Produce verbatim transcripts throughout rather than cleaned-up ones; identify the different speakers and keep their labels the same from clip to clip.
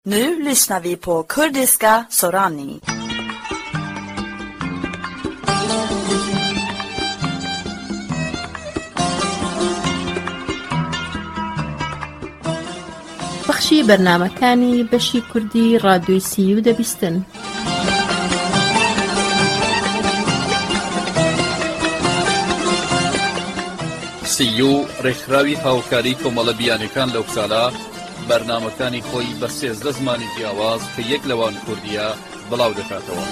Speaker 1: Nu lyssnar vi på kurdiska Sorani.
Speaker 2: بەخشی بەرنامەکانی بەشی کوردی ڕادیۆی سی و دەبیستن.
Speaker 3: سی و ڕێکخراوی هاوکاری کۆمەڵە بیانەکان لەو ساڵە بەرنامەکانی خۆی بە سێزدە زمانی جیاواز کە یەک لەوان کوردیە بڵاو دەکاتەوە.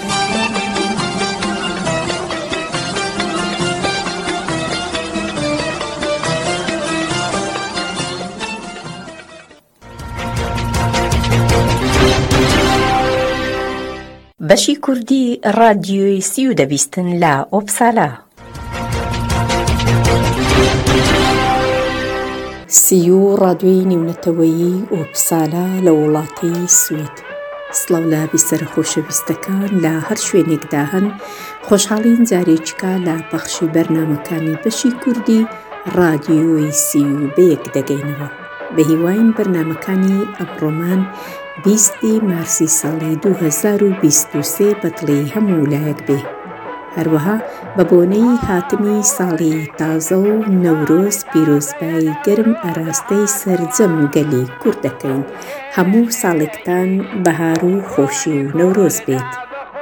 Speaker 4: بەشی کوردی ڕادیۆی سی و دەبیستن لە ئۆپسالا. سی و ڕادیۆی نێونەتەوەیی ئۆپسالا لە وڵاتی سوید. سڵاو لە بیسەر خۆشەویستەکان لە هەر شوێنێکدا هەن، خۆشحاڵین جارێکیکە لە بەخشی بەرنامەکانی بەشی کوردی ڕادیۆی سی و بەیەک دەگەینەوە. بە هیواین بەرنامەکانی ئەمڕۆمان بیستی مارسی ساڵی دوو هەزار و بیست و سێ بەدڵی هەموو لایەک بێ. هەروەها بە بۆنەی هاتمی ساڵی تازە و نەورۆز پیرۆزبایی گەرم ئاراستەی سەرجەم گەلی کورد دەکەین. هەموو ساڵێکتان بەهار و خۆشی و نەورۆز بێت.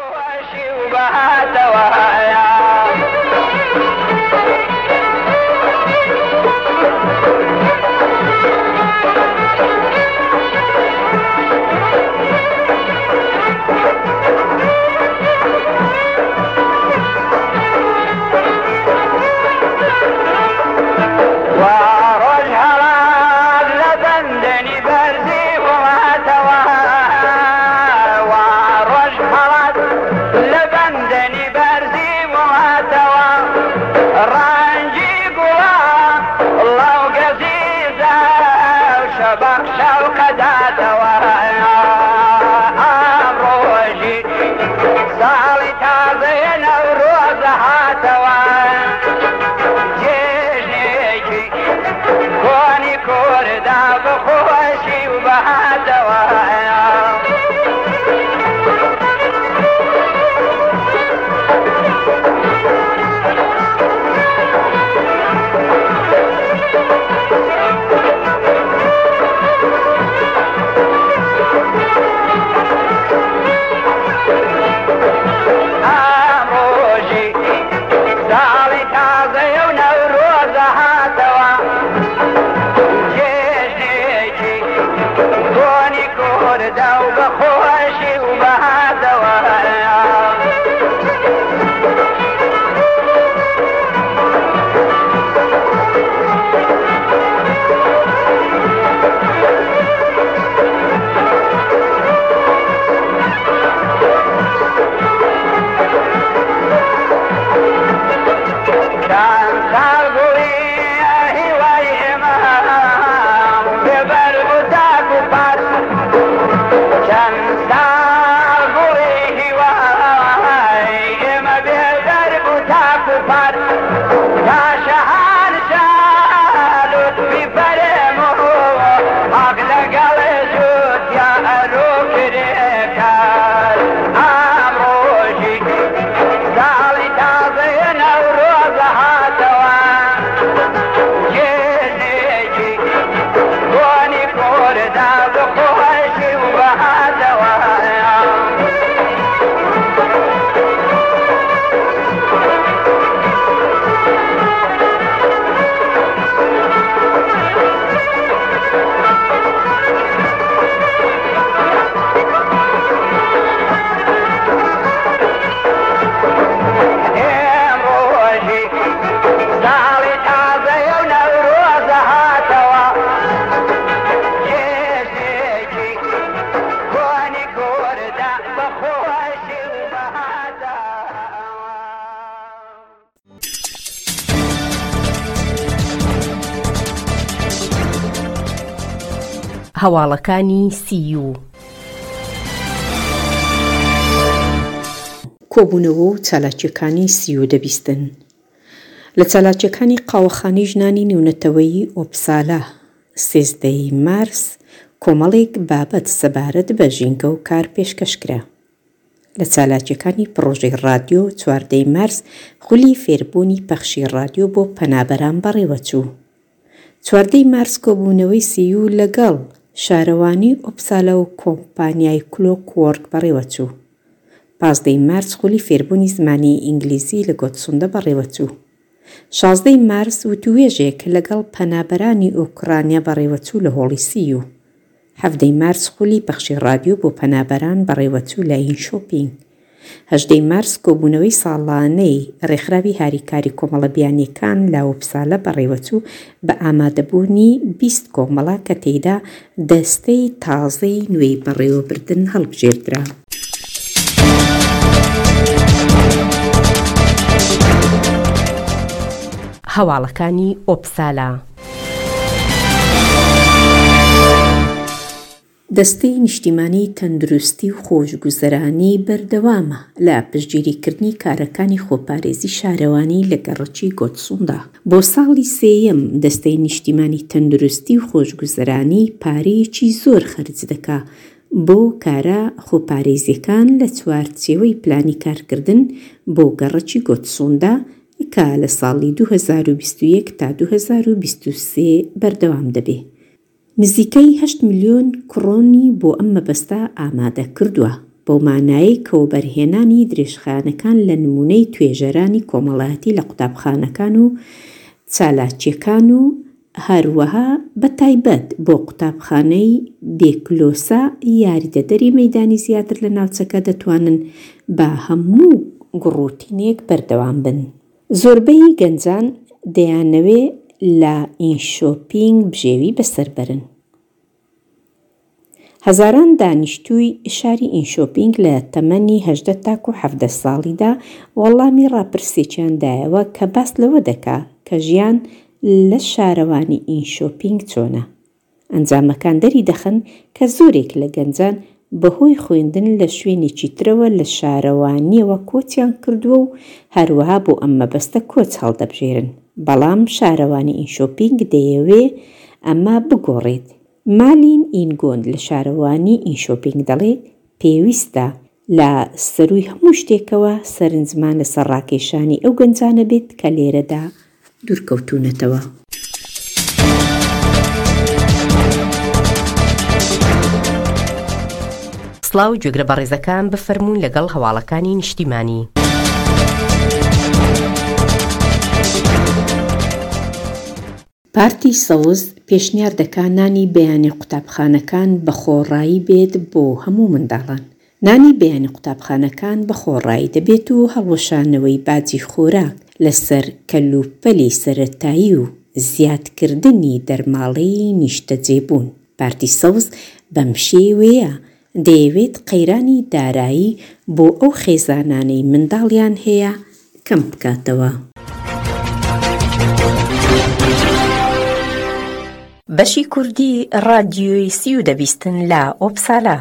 Speaker 4: هەواڵەکانی سی و کۆبوونەوە و چالاکیەکانی سی و دەبیستن. لە چالاکیەکانی قاوەخانەی ژنانی نێونەتەوەیی ئۆپسالا سێزدەی مارس کۆمەڵێک بابەت سەبارەت بە ژینگە و کار پێشکەشکرا. لە چالاکیەکانی پرۆژەی رادیۆ چواردەی مارس خولی فێربوونی پەخشی رادیۆ بۆ پەنابەران بەڕێوەچوو. چواردەی مارس کۆبوونەوەی سیو لەگەڵ شارەوانی ئۆپسالە و کۆمپانیای کلۆکوۆرک بەڕێوەچوو. پازدەی مارس خولی فێربوونی زمانی ئینگلیزی لە گۆتسوندە بەڕێوەچوو. شازدەی مارس وتوێژێک لەگەڵ پەنابەرانی ئوکرانیا بەڕێوەچوو لە هۆڵی سیو. هەفتەی مارس خولی پەخشی رادیۆ بۆ پەنابەران بەڕێوەچوو لە ئینشۆپینگ. هەژدەی مارس کۆبوونەوەی ساڵانەی ڕێکخراوی هاریکاری کۆمەڵە بیانیەکان لە ئۆپسالە بەڕێوەچوو بە ئامادەبوونی بیست کۆمەڵە کە تێیدا دەستەی تازەی نوێی بەڕێوەبردن هەڵبژێردرا.
Speaker 5: هەواڵەکانی ئۆپسالە.
Speaker 4: دەستەی نیشتیمانی تەندروستی و خۆشگوزەرانی بەردەوامە لە پشتگیریکردنی کارەکانی خۆپارێزی شارەوانی لە گەڕەکی گۆتسووندا. بۆ ساڵی سێیەم دەستەی نیشتیمانی تەندروستی و خۆشگوزەرانی پارەیەکی زۆر خەرج دەکا بۆ کارە خۆپارێزیەکان لە چوارچێوەی پلانی کارکردن بۆ گەڕەکی گۆتسووندا کە لە ساڵی دوو هەزار و بیست و یەک تا دوو هەزار و بیست و سێ بەردەوام دەبێ. نزیکەی هەشت ملیۆن کڕۆنی بۆ ئەم مەبەستە ئامادە کردووە بۆ مانایی کەوبەرهێنانی درێژخانەکان لە نمونەی توێژەرانی کۆمەڵایەتی لە قوتابخانەکان و چالاکیەکان و هەروەها بەتایبەت بۆ قوتابخانەی بێکلۆسا یاریدەدەری مەیدانی زیاتر لە ناوچەکە دەتوانن بە هەموو گڕوتینێک بەردەوام بن. زۆربەی گەنجان دەیانەوێ لە ئینشۆپینگ بژێوی بەسەر بەرن. هەزاران دانیشتووی شاری ئینشۆپینگ لە تەمەنی هەژدە تاکو حەڤدە ساڵیدا وەڵامی ڕاپرسێکیاندایەوە کە باس لەوە دەکا کە ژیان لە شارەوانی ئینشۆپینگ چۆنە. ئەنجامەکان دەری دەخەن کە زۆرێک لە گەنجان بەهۆی خوێندن لە شوێنێکی ترەوە لە شارەوانیەوە کۆچیان کردووە و هەروەها بۆ ئەم مەبەستە کۆچ هەڵدەبژێرن. بەڵام شارەوانی ئینشۆپینگ دەیەوێ ئەمە بگۆڕێت. مالین ئینگۆند لە شارەوانی ئینشۆپینگ دەڵێت پێویستە لە سەرووی هەموو شتێکەوە سەرنجمان لەسەر ڕاکێشانی ئەو گەنجانە بێت کە لێرەدا دوورکەوتونەتەوە.
Speaker 5: سڵاو گوێگرە بەڕێزەکان بفەرموون لەگەڵ هەواڵەکانی نیشتیمانی.
Speaker 4: پارتی سەوز پێشنیار دەکا نانی بەیانی قوتابخانەکان بە خۆڕایی بێت بۆ هەموو منداڵان. نانی بەیانی قوتابخانەکان بە خۆڕایی دەبێت و هەڵوەشانەوەی باجی خۆراک لەسەر کەلوپەلی سەرەتایی و زیادکردنی دەرماڵەی نیشتەجێبوون. پارتی سەوز بەم شێوەیە دەیەوێت قەیرانی دارایی بۆ ئەو خێزانانەی منداڵیان هەیە کەم بکاتەوە.
Speaker 5: بەشی کوردی ڕادیۆی سی و دەبیستن لە ئۆپسالە.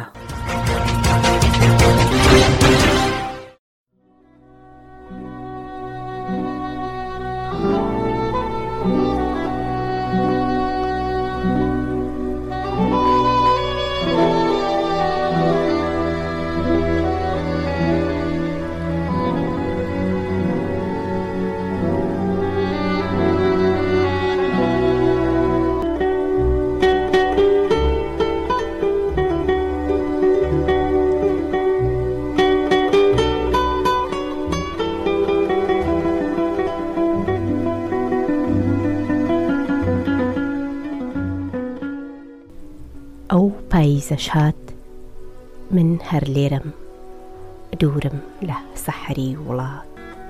Speaker 5: ئەو پاییزەش هات من هەر لێرەم دوورم لە سەحەری وڵات.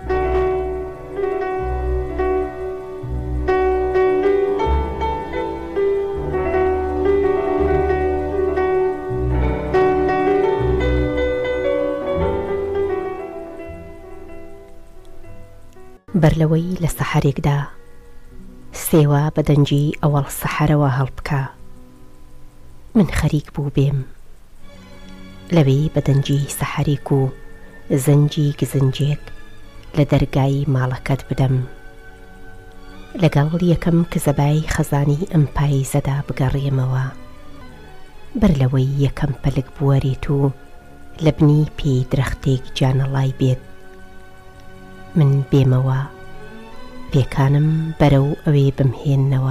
Speaker 5: بەرلەوەی لە سەحەرێکدا سێوە بەدەنجی ئەوەڵ سەحەرەوە هەڵبکە من خەریک بوو بێم لەوێ بەدەنجی سەحەرێک و زەنجی گزنجێک لە دەرگای ماڵەکەت بدەم لەگەڵ یەکەم کە زەبای خەزانی ئەم پاییزەدا بگەڕێمەوە بەر لەوەی یەکەم پەلک بوەرێت و لە بنی پێی درەختێک جانەڵای بێت. من بێمەوە پێکانم بەرەو ئەوێ بمهێننەوە.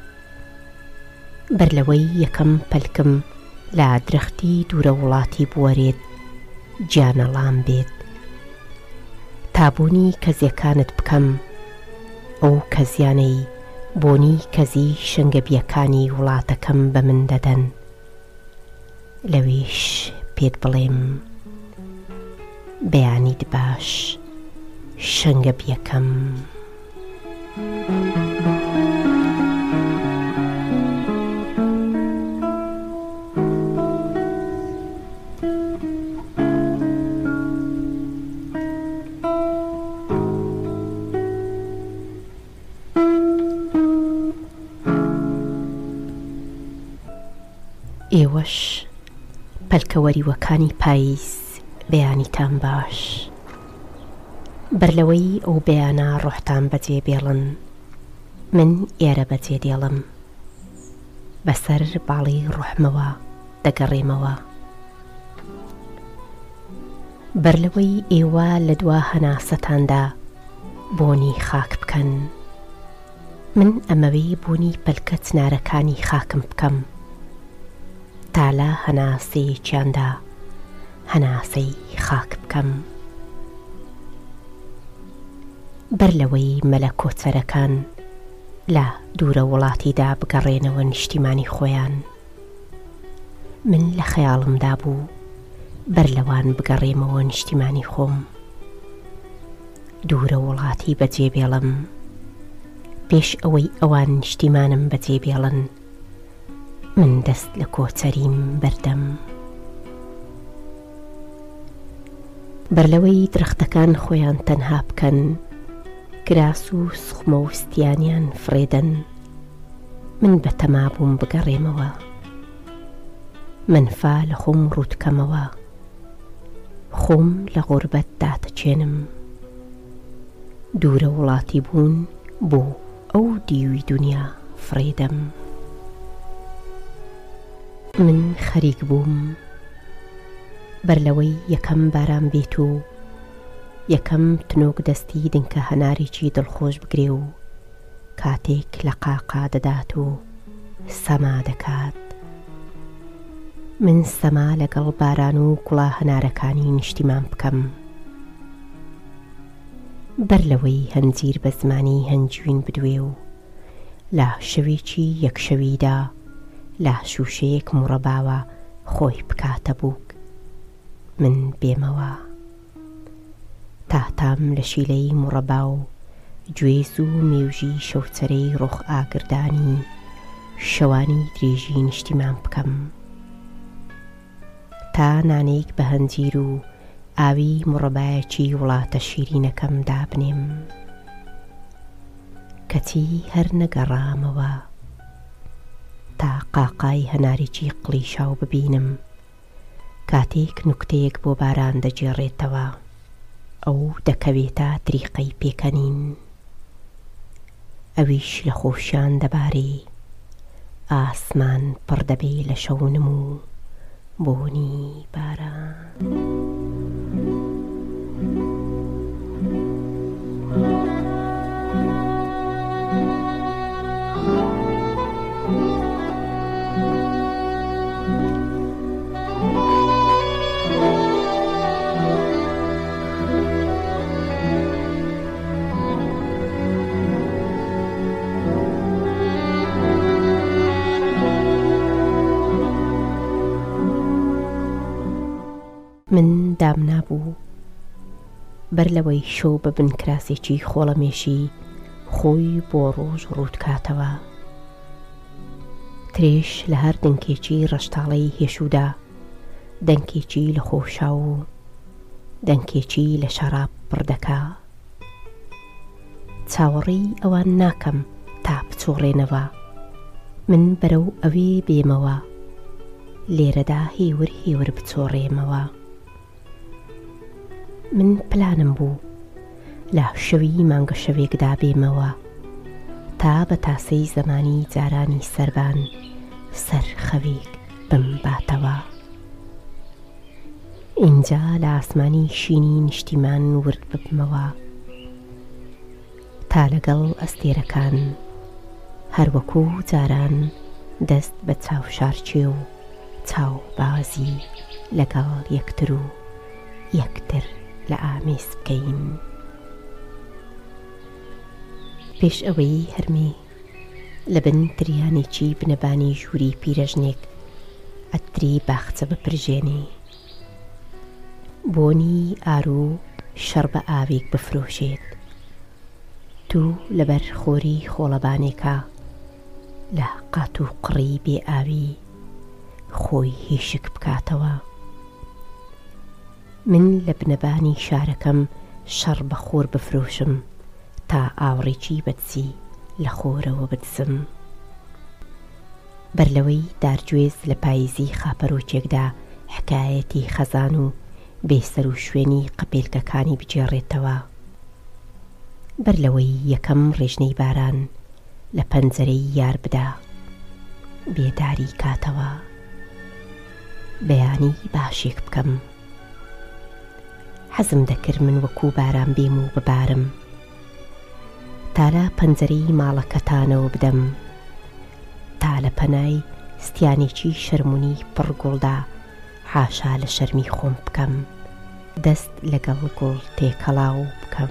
Speaker 5: بەر لەوەی یەکەم پەلکم لا درەختی دوورە وڵاتی بوەرێت جانەڵام بێت. تابوونی کەزیەکانت بکەم ئەو کەزیانەی بۆنی کەزی شنگەبیەکانی وڵاتەکەم بە من دەدەن. لەوێش پێت بڵێم بەیانیت باش شنگەبیەکەم. ئێوەش پەلکەوەریوەکانی پاییز بەیانیتان باش. بەر لەوەی ئەو بەیانە ڕۆحتان بەجێ بێڵن من ئێرە بەجێ دێڵم. بەسەر باڵی ڕۆحمەوە دەگەڕێمەوە. بەر لەوەی ئێوە لە دوا هەناسەتاندا بۆنی خاک بکەن من ئەمەوەی بوونی پەلکە چنارەکانی خاکم بکەم تالا هەناسەیەکیاندا هەناسەی خاک بکەم. بەر لەوەی مەلە کۆچەرەکان لە دوورە وڵاتیدا بگەڕێنەوە نیشتیمانی خۆیان من لە خەیاڵمدا بوو بەر لەوان بگەڕێمەوە نیشتیمانی خۆم. دوورە وڵاتی بەجێ بێڵم پێش ئەوەی ئەوان نیشتیمانم بەجێ بێڵن من دەست لە کۆچەریم بەردەم. بەر لەوەی درەختەکان خۆیان تەنها بکەن گراس و سوخمە و ستیانیان فرێدەن من بەتەما بووم بگەڕێمەوە. منفا لە خۆم ڕوودکەمەوە خۆم لە غوربەت داتەچێنم. دوورە وڵاتی بوون بۆ ئەو دیوی دنیا فرێدەم. من خەریک بووم بەر لەوەی یەکەم باران بێت و یەکەم تنۆک دەستی دنکە هەنارێکی دڵخۆش بگرێ و کاتێک لە قاقا دەدات و سەما دەکات. من سەما لەگەڵ باران و کوڵا هەنارەکانی نیشتیمان بکەم. بەر لەوەی هەنجیر بە زمانی هەنجوین بدوێ و لە شەوێکی یەکشەویدا لە شوشەیەک موڕەباوە خۆی بکاتە بووک من بێمەوە تاتام لە شیلەی موڕەبا و گوێز و مێوژی شەوچەرەی ڕۆخ ئاگردانی شەوانی درێژی نیشتیمان بکەم تا نانێک بە هەنجیر و ئاوی موڕەبایەکی وڵاتە شیرینەکەم دابنێم کەچی هەر نەگەڕامەوە تا قاقای هەنارێکی قلیشاو ببینم کاتێک نوکتەیەک بۆ باران دەجێڕێتەوە ئەو دەکەوێتە تریقەی پێکەنین ئەویش لە خۆشیان دەبارێ ئاسمان پڕ دەبێ لە شەونم و بۆنی باران. من دام نابوو بەر لەوەی شەو بە بنکراسێکی خۆڵەمێشی خۆی بۆ ڕۆژ ڕوودکاتەوە ترێش لە هەر دەنکێکی ڕەشتاڵەی هێشودا دەنکێکی لە خۆشا و دەنکێکی لە شەراب پڕدەکا چاوەڕی ئەوان ناکەم تا بچۆڕێنەوە من بەرەو ئەوێ بێمەوە لێرەدا هێور هێور بچۆڕێمەوە. من پلانم بوو لە شەوی مانگە شەوێکدا بێمەوە تا بە تاسەی زەمانی جارانی سەربان سەر خەوێک بمباتەوە. اینجا لە ئاسمانی شینی نیشتیمان ورد ببمەوە تا لەگەڵ ئەستێرەکان هەروەکو جاران دەست بە چاوشارچێ و چاوبازی لەگەڵ یەکتر و یەکتر لە ئامێز بکەین. پێش ئەوەی هەرمی لە بن تریانێکی بنەبانی ژووری پیرەژنێک ئەتری باخچە بپرژێنێ، بۆنی ئارو شەڕ بە ئاوێک بفرۆشێت، تو لەبەر خۆری خۆڵەبانێکە لە قات و قڕی بێ ئاوی خۆی هێشک بکاتەوە. من لە بنەبانی شارەکەم شەڕ بە خۆر بفرۆشم تا ئاوڕێکی بەدزی لە خۆرەوە بدزم. بەر لەوەی دارگوێز لە پاییزی خاپەرۆکێکدا حکایەتی خەزان و بێسەر و شوێنی قەپێلکەکانی بجێڕێتەوە، بەر لەوەی یەکەم ڕێژنەی باران لە پەنجەرەی یار بدا بێداری کاتەوە، بەیانی باشێک بکەم. حەزم دەکرد من وەکو باران بێم و ببارم، تا لە پەنجەرەی ماڵەکەتانەوە بدەم، تا لە پەنای ستیانێکی شەرمونی پڕگوڵدا حاشا لە شەرمی خۆم بکەم، دەست لەگەڵ گوڵ تێکەڵاو بکەم.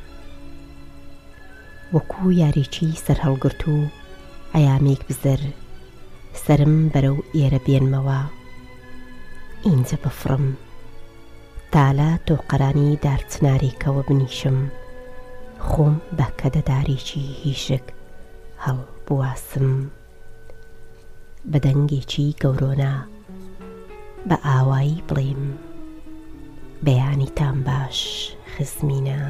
Speaker 5: وەکو یاریکی سەرهەڵگرت و ئەیامێک بزر سرم بەرەو ئێرە بێنمەوە، ئینجە بفڕم تا لە تۆقەرانی دارچنارێکەوە بنیشم، خۆم بە کەدەدارێکی هیشک هەڵ بواسم، بە دەنگێکی گەورۆنا بە ئاوایی بڵێم بەیانیتان باش خزمینە.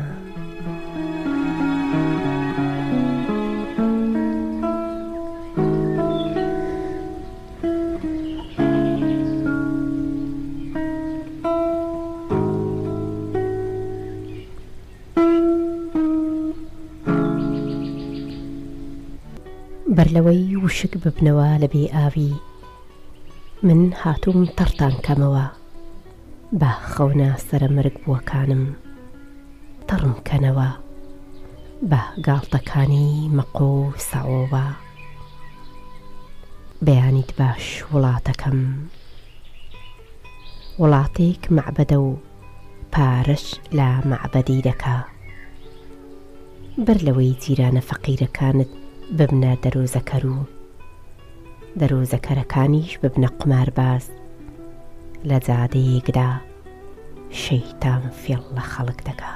Speaker 5: بەرلەوەی وشک ببنەوە لە بێ ئاوی، من هاتووم تەڕتان کەمەوە بە خەونە سەرمرگ بووەکانم، تەڕم کەنەوە بە گاڵتەکانی مەقۆ و سەعۆوە. بەیانیت باش وڵاتەکەم، وڵاتێک مەعبەدە و پارەش لە مەعبەدی دەکا، بەر لەوەی جیرانە فەقیرەکانت ببنە دەرۆزەکەر و دەرۆزەکەرەکانیش ببنە قمارباز، لە جادەیەکدا شەیتان فێڵ لە خەڵک دەکا.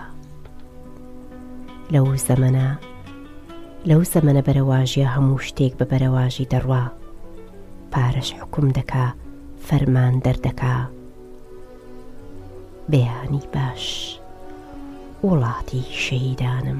Speaker 5: لەو زەمەنە لەو زەمەنە بەرەواژیە هەموو شتێک بە بەرەواژی دەڕوا، پارەش حکوم دەکا، فەرمان دەردەکا. بەیانی باش وڵاتی شەیدانم.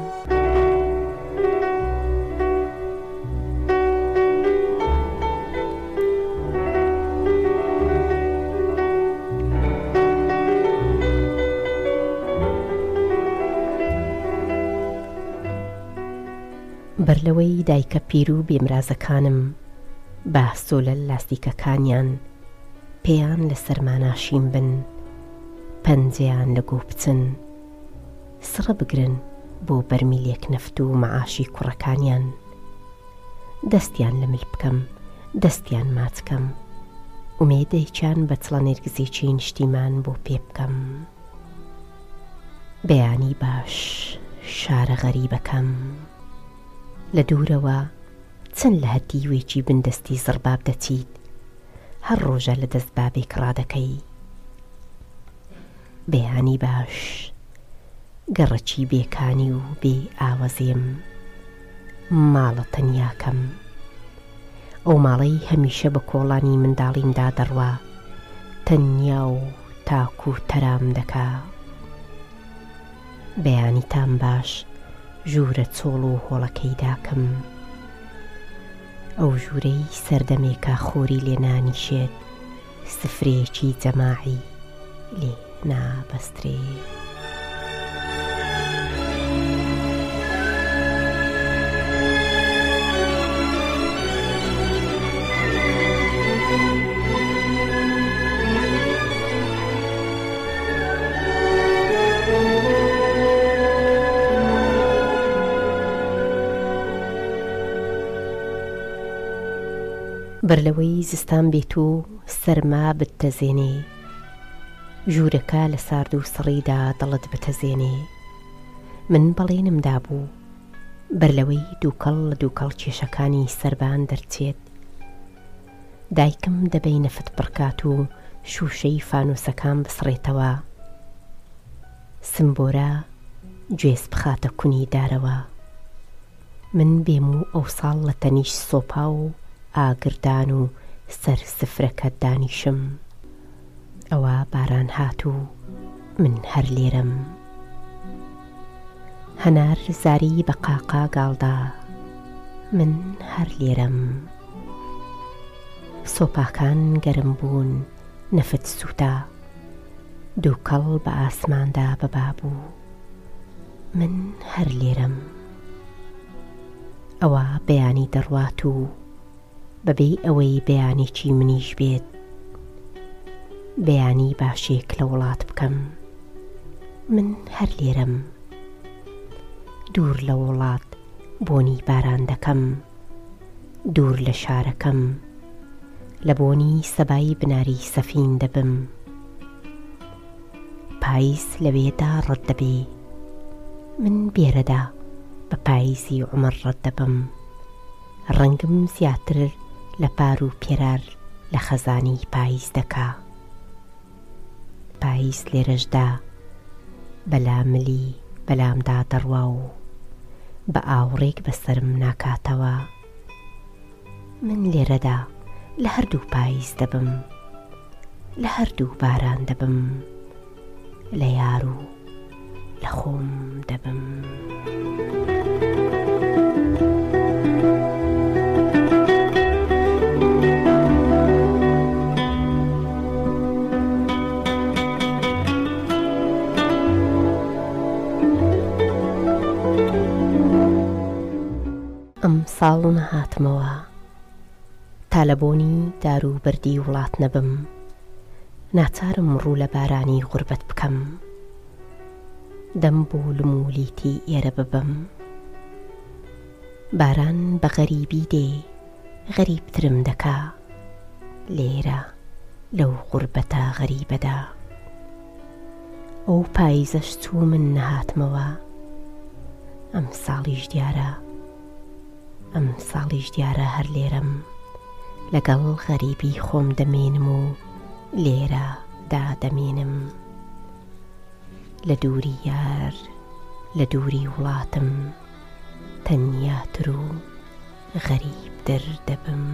Speaker 5: بەرلەوەی دایکە پیر و بێمرازەکانم بە سۆلە لاستیکەکانیان پێیان لە سەرماناشیم بن، پەنجەیان لە گۆ بچن، سڕە بگرن بۆ بەرمیلێک نەفت و مەعاشی کوڕەکانیان، دەستیان لە مل بکەم، دەستیان ماچکەم، ئومێدەیکیان بە چڵە نێرگزێکی نیشتیمان بۆ پێ بکەم. بەیانی باش شارە غەریبەکەم، لە دوورەوە چەند لە هەردی وێکی بندەستی زڕباب دەچیت، هەر ڕۆژە لە دەست بابێک ڕادەکەی. بەیانی باش گەڕەکی بێکانی و بێ ئاوەزێم، ماڵە تەنیاکەم، ئەو ماڵەی هەمیشە بە کۆڵانی منداڵیمدا دەڕوا، تەنیا و تاک و تەرام دەکا. بەیانیتان باش ژوورە چۆڵ و هۆڵەکەی داکەم، ئەو ژوورەی سەردەمێکە خۆری لێ نانیشێت، سفرەیەکی جەماعی لێ نابەسترێ. بەرلەوەی زستان بێت و سەرما بتەزێنێ، ژوورەکە لە سارد و سڕیدا دڵت بتەزێنێ. من بەڵێنمدا بوو بەرلەوەی دووکەڵ لە دووکەڵ کێشەکانی سەربان دەرچێت. دایکم دەبەی نەفت بڕکات و شوشەی فانوسەکان بسڕێتەوە، سمبۆرە گوێز بخاتە کونی دارەوە. من بێم و ئەو ساڵ لە تەنیش سۆپا و ئاگردان و سەر سفرەکە دانیشم. ئەوە باران هات و من هەر لێرەم. هەنار زاری بە قاقا گاڵدا، من هەر لێرەم. سۆپاکان گەرم بوون نەفت سووتا، دووکەڵ بە ئاسماندا بەبا بوو، من هەر لێرەم. ئەوە بەیانی دەڕوات و بەبێ ئەوەی بەیانێکی منیش بێت، بەیانی باشێک لە وڵات بکەم، من هەر لێرەم. دوور لە وڵات بۆنی باران دەکەم، دوور لە شارەکەم لە بۆنی سەبای بناری سەفین دەبم. پاییز لەوێدا ڕەت دەبێ، من بێرەدا بە پاییزی عومر ڕەت دەبم. ڕەنگم زیاتر لە پار و پێرار لە خەزانی پاییز دەکا. پاییز لێرەشدا بەلا ملی بەلامدا دەڕوا و بە ئاوڕێک بەسرم ناکاتەوە. من لێرەدا لە هەردوو پاییز دەبم، لە هەردوو باران دەبم، لە یار و لە خۆم دەبم. ئەم ساڵ نەهاتمەوە تا لە بۆنی دار و بەردی وڵات نەبم. ناچارم ڕوو لە بارانی غوربەت بکەم، دەم بۆ لمولیتی ئێرە ببەم. باران بە غەریبی دێ غەریبترم دەکا، لێرە لەو غوربەتە غەریبەدا. ئەو پاییزەش چوو من نەهاتمەوە، ئەم ساڵیش دیارە، ئەم ساڵیش دیارە هەر لێرەم. لەگەڵ غەریبی خۆم دەمێنم و لێرە دادەمێنم. لە دووری یار لە دووری وڵاتم تەنیاتر و غەریبتر دەبم.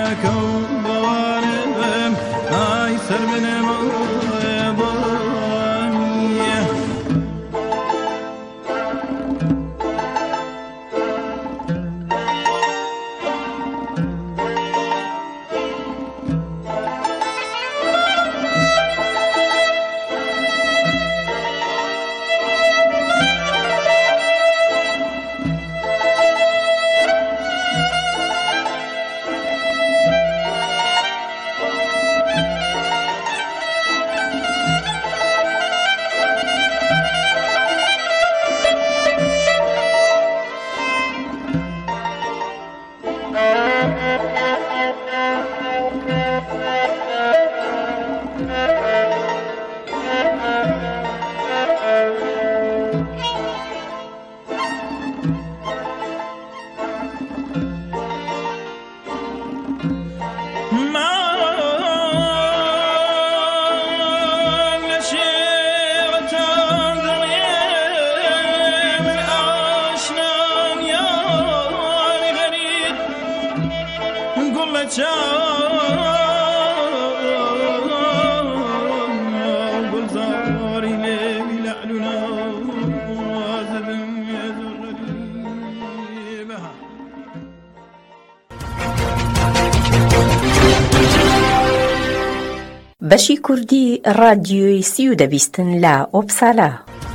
Speaker 4: بەشی کوردی ڕادیۆی سی و دەبیستن لە ئۆپسالا.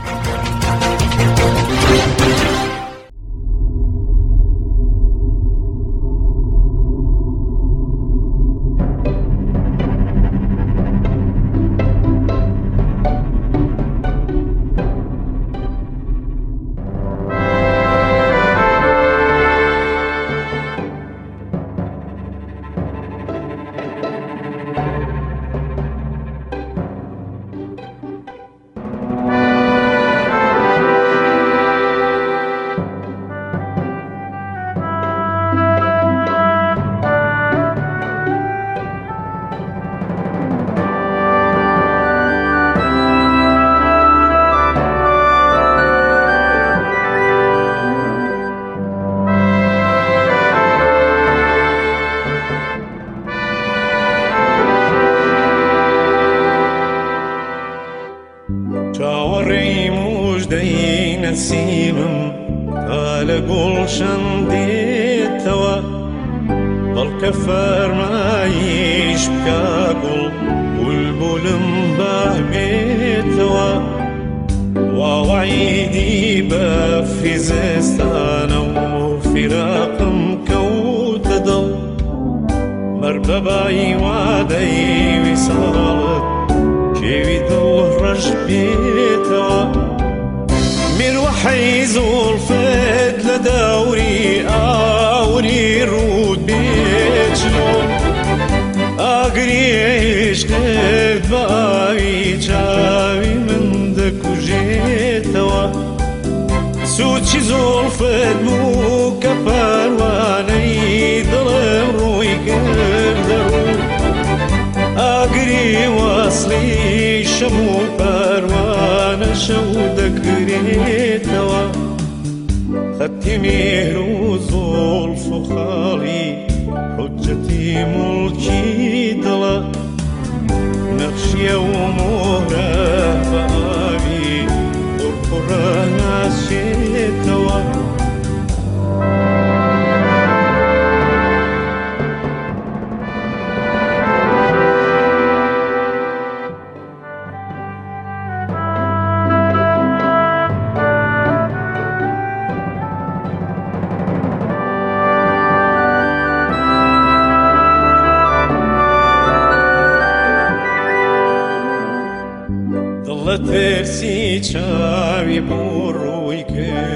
Speaker 6: ترسي شاوي بروي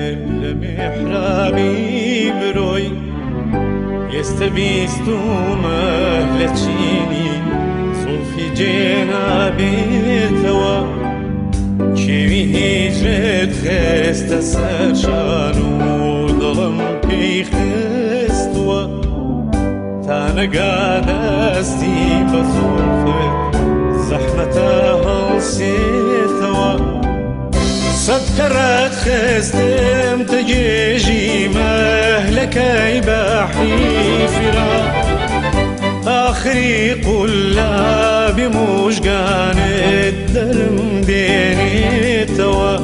Speaker 6: كل محرابي بروي يستبيستو مهلتشيني صوفي جنابي توا شوي هجرت خست سرشانو ظلم كي خستوا تانا قاد استي بصوفك زحمتها سيتوا صدقرت خستم تجيجي مهلك بحي فراق خريق ولا بموجقانت درم ديني توا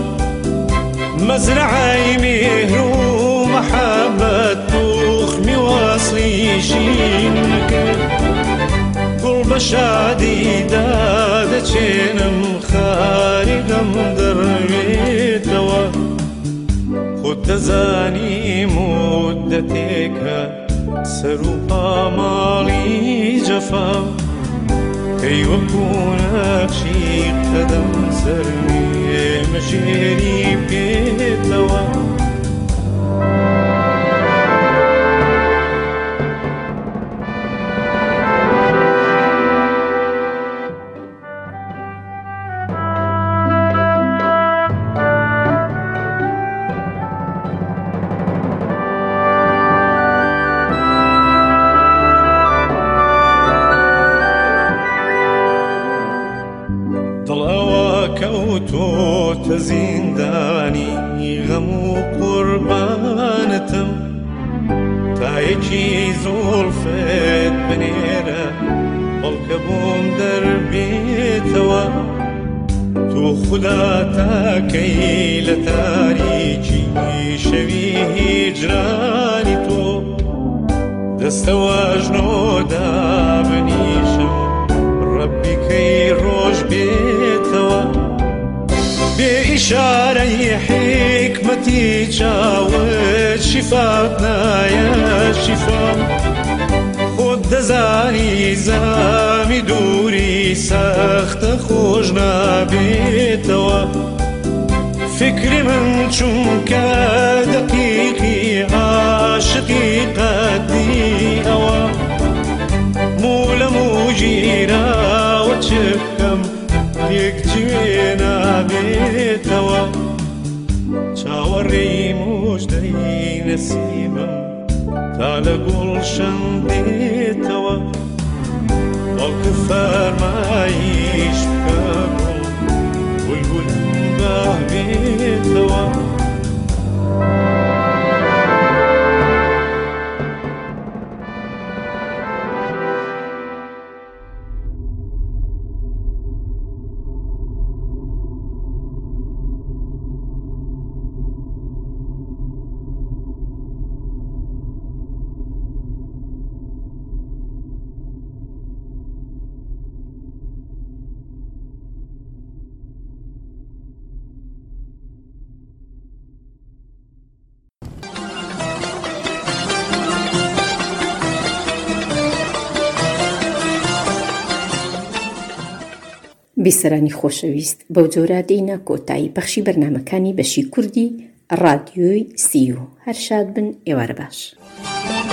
Speaker 6: مزرعي مهر ومحبة تخمي واصلي شينك قلب شادي دادة شينم خارقم درمي توا خد زاني مدتك سروها مالي جفا كي وكونك شي قدم سرمي مجيري بيتوا زنداني غم وقربانتم تايجي زولفت بنيرة والكبوم دربي توا تو خدا كيل تاريجي شوي هجراني تو دستوا جنودا بنيشم ربي كي روج بيتوا بإشارة حكمتي جاوت شفاتنا يا شفا خود زاني زامي دوري سخت خوشنا بيتوا فكري من چونك دقيقي عاشقي قدي أوا مولا مجيرا وتشكم يكتوينا بيتوا شاوري مجدي نسيمم تعال قلشن ديتوا والكفار ما يشبكم والقلم باه بيتوا
Speaker 4: بیسەرانی خۆشەویست بەو جۆرە دێینە کۆتایی بەخشی بەرنامەکانی بەشی کوردی ڕادیۆی سی و هەر شاد بن ئێوارە باش.